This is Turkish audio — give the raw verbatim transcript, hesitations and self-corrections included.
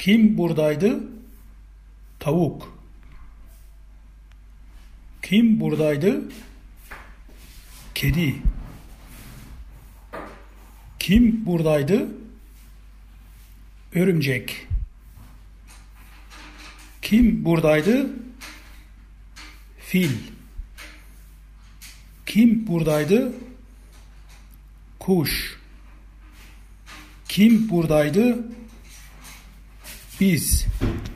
Kim buradaydı? Tavuk. Kim buradaydı? Kedi. Kim buradaydı? Örümcek. Kim buradaydı? Fil. Kim buradaydı? Kuş. Kim buradaydı? Biz.